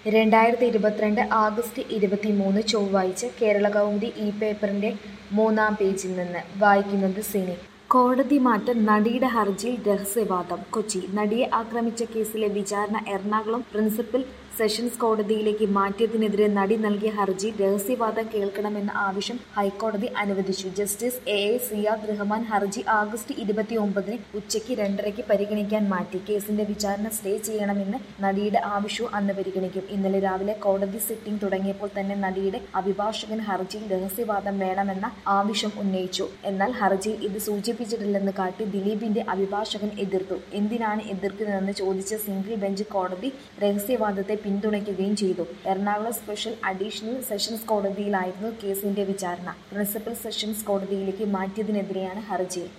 2022 August 23 ചൊവ്വാഴ്ച കേരളകൗമുദി പേപ്പറിന്റെ 3-ാം പേജിൽ നിന്ന് വായിക്കുന്നത് സിനി. കോടതി മാറ്റം നടിയുടെ ഹർജിയിൽ രഹസ്യവാദം. കൊച്ചി. നടിയെ ആക്രമിച്ച കേസിലെ വിചാരണ എറണാകുളം പ്രിൻസിപ്പൽ സെഷൻസ് കോടതിയിലേക്ക് മാറ്റിയതിനെതിരെ നടി നൽകിയ ഹർജിയിൽ രഹസ്യവാദം കേൾക്കണമെന്ന ആവശ്യം ഹൈക്കോടതി അനുവദിച്ചു. ജസ്റ്റിസ് എ സിയാദ് റഹ്മാൻ ഹർജി ആഗസ്റ്റ് 29 ഉച്ചയ്ക്ക് 2:30 പരിഗണിക്കാൻ മാറ്റി. കേസിന്റെ വിചാരണ സ്റ്റേ ചെയ്യണമെന്ന് നടിയുടെ ആവശ്യവും അന്ന് പരിഗണിക്കും. ഇന്നലെ രാവിലെ കോടതി സിറ്റിംഗ് തുടങ്ങിയപ്പോൾ തന്നെ നടിയുടെ അഭിഭാഷകൻ ഹർജിയിൽ രഹസ്യവാദം വേണമെന്ന ആവശ്യം ഉന്നയിച്ചു. എന്നാൽ ഹർജിയിൽ ഇത് സൂചിപ്പിച്ചിട്ടില്ലെന്ന് കാട്ടി ദിലീപിന്റെ അഭിഭാഷകൻ എതിർത്തു. എന്തിനാണ് എതിർക്കുന്നതെന്ന് ചോദിച്ച സിംഗിൾ ബെഞ്ച് കോടതി രഹസ്യവാദത്തെ പിന്തുണയ്ക്കുകയും ചെയ്തു. എറണാകുളം സ്പെഷ്യൽ അഡീഷണൽ സെഷൻസ് കോടതിയിലായിരുന്നു കേസിന്റെ വിചാരണ. പ്രിൻസിപ്പൽ സെഷൻസ് കോടതിയിലേക്ക് മാറ്റിയതിനെതിരെയാണ് ഹർജി.